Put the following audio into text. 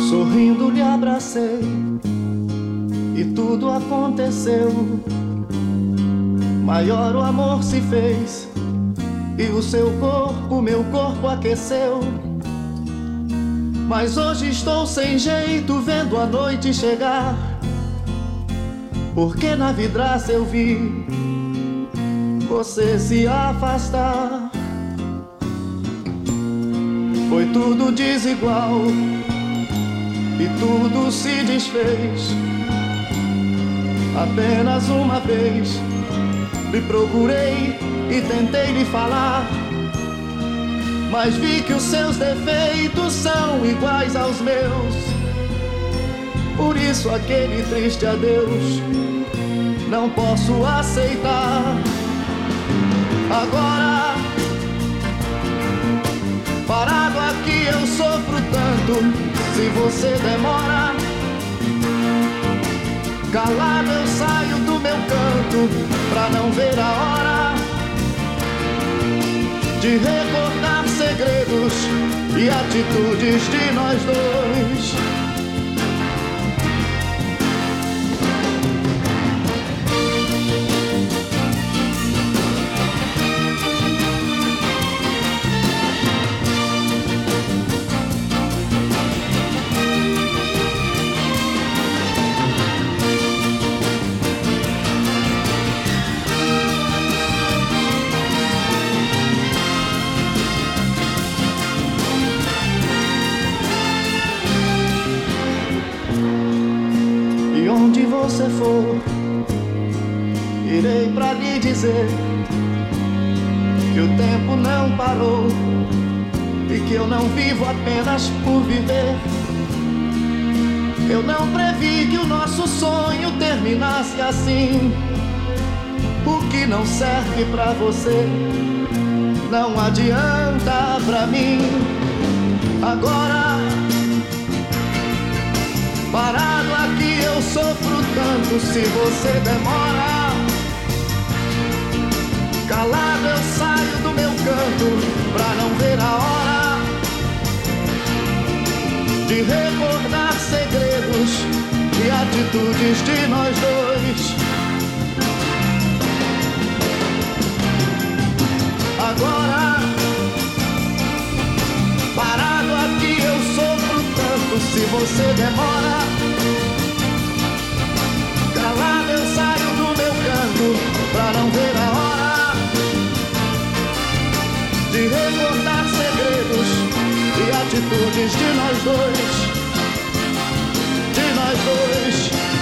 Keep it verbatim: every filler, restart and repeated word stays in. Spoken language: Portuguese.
Sorrindo lhe abracei e tudo aconteceu. Maior o amor se fez e o seu corpo, meu corpo aqueceu. Mas hoje estou sem jeito vendo a noite chegar, porque na vidraça eu vi você se afastar. Foi tudo desigual e tudo se desfez. Apenas uma vez lhe procurei e tentei lhe falar, mas vi que os seus defeitos são iguais aos meus. Por isso aquele triste adeus não posso aceitar. Agora, parado aqui eu sofro tanto. Se você demora, calado eu saio do meu canto pra não ver a hora de recordar segredos e atitudes de nós dois. Onde você for, irei pra lhe dizer que o tempo não parou e que eu não vivo apenas por viver. Eu não previ que o nosso sonho terminasse assim. O que não serve pra você não adianta pra mim. Agora, parado aqui eu sofro tanto. Se você demora, calado eu saio do meu canto pra não ver a hora de recordar segredos e atitudes de nós dois. Agora, parado aqui eu sofro tanto. Se você demora, calado eu saio do meu canto pra não ver a hora de recordar segredos e atitudes de nós dois, de nós dois.